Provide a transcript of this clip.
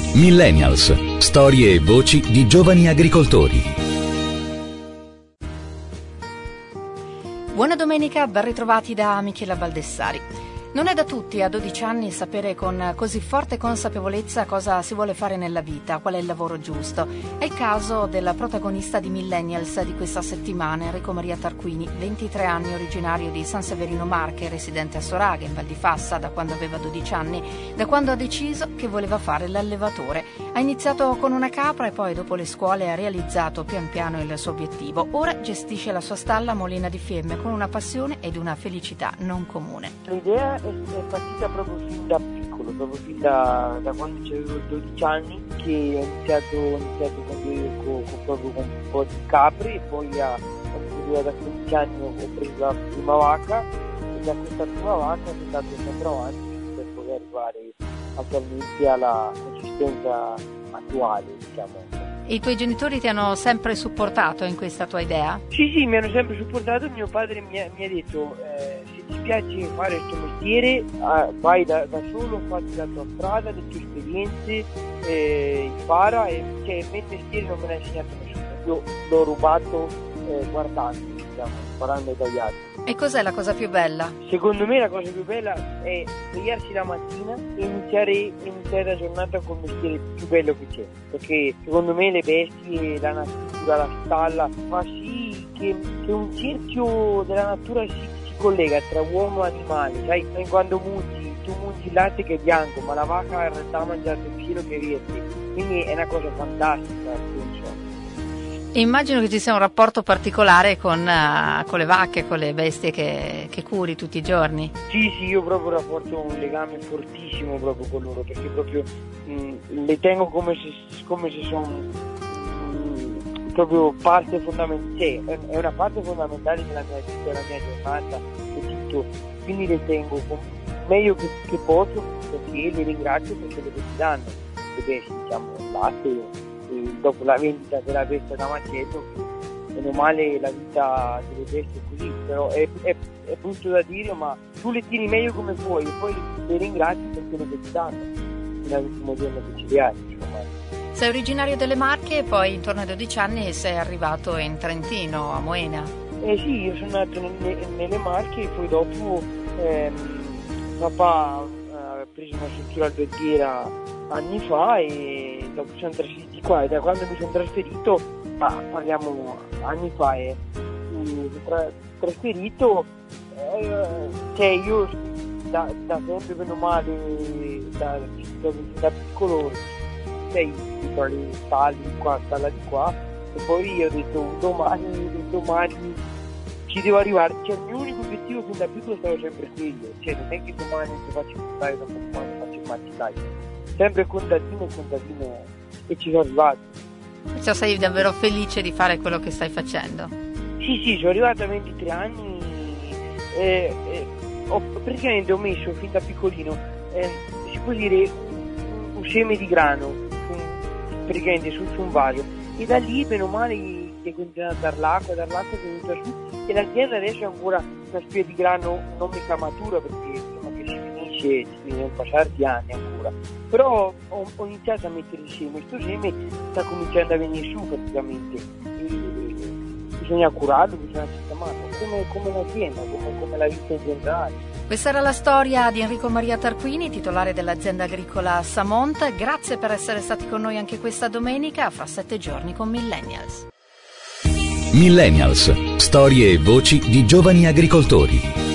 Millennials, storie e voci di giovani agricoltori. Buona domenica, ben ritrovati da Michela Baldessari. Non è da tutti a 12 anni sapere con così forte consapevolezza cosa si vuole fare nella vita, qual è il lavoro giusto. È il caso della protagonista di Millennials di questa settimana, Enrico Maria Tarquini, 23 anni, originario di San Severino Marche, residente a Soraghe, in Val di Fassa, da quando aveva 12 anni, da quando ha deciso che voleva fare l'allevatore. Ha iniziato con una capra e poi dopo le scuole ha realizzato pian piano il suo obiettivo. Ora gestisce la sua stalla a Molina di Fiemme con una passione ed una felicità non comune. L'idea è partita proprio fin da piccolo, proprio fin da quando avevo 12 anni, che ho iniziato proprio con un po' di capri, e poi da 15 anni ho preso la prima vacca, e da questa prima vacca sono andato sempre avanti per poter arrivare attualmente alla consistenza attuale, diciamo. E i tuoi genitori ti hanno sempre supportato in questa tua idea? Sì, mi hanno sempre supportato. Mio padre mi ha detto, se ti piace fare questo mestiere, vai da solo, fatti la tua strada, le tue esperienze, impara, e cioè, il mestiere non me l'ha insegnato nessuno, io l'ho rubato guardando, diciamo, imparando dagli altri. E cos'è la cosa più bella? Secondo me la cosa più bella è svegliarsi la mattina e iniziare la giornata con il mestiere più bello che c'è, perché secondo me le bestie, la natura, la stalla fa sì che un cerchio della natura si collega tra uomo e animale, sai? Quando tu mungi il latte che è bianco, ma la vacca in realtà ha mangiato il filo che è verde, quindi è una cosa fantastica, penso. Immagino che ci sia un rapporto particolare con le vacche, con le bestie che curi tutti i giorni. Sì, io proprio rapporto un legame fortissimo proprio con loro, perché proprio le tengo come se sono proprio parte fondamentale, è una parte fondamentale della mia vita, della mia giornata e tutto, quindi le tengo meglio che posso, perché le ringrazio perché le danno le bestie, diciamo, il latte. Dopo la vendita della bestia da macello, meno male la vita delle bestie è così, però è brutto da dire, ma tu le tieni meglio come puoi e poi le ringrazi per quello che ti danno nell'ultimo giorno che ci hai, insomma. Sei originario delle Marche e poi intorno ai 12 anni sei arrivato in Trentino, a Moena. Sì, io sono nato nelle Marche e poi dopo papà ha preso una struttura alberghiera anni fa e dopo siamo trasferiti qua, e da quando mi sono trasferito, parliamo anni fa, trasferito, cioè io da sempre meno male da piccolo, sei tra le stalle di qua, stalla di qua, e poi ho detto domani ci devo arrivare, cioè il mio unico obiettivo fin da piccolo stava sempre quello, cioè non è che domani ti faccio portare, dopo domani faccio il macellaio, sempre contadino, e ci sono arrivato. Perciò sei davvero felice di fare quello che stai facendo? Sì, sono arrivato a 23 anni, praticamente ho messo fin da piccolino, si può dire, un seme di grano, praticamente su un vaso, e da lì bene o male è continuato a dar l'acqua è venuta su, e l'azienda adesso è ancora una spia di grano non mica matura, perché prima che si finisce ci devono passare anni ancora, però ho iniziato a mettere il seme, questo seme sta cominciando a venire su praticamente, e bisogna curarlo, bisogna sistemarlo, come l'azienda, come la vita in generale. Questa era la storia di Enrico Maria Tarquini, titolare dell'azienda agricola Samont. Grazie per essere stati con noi anche questa domenica, fra 7 giorni con Millennials. Millennials, storie e voci di giovani agricoltori.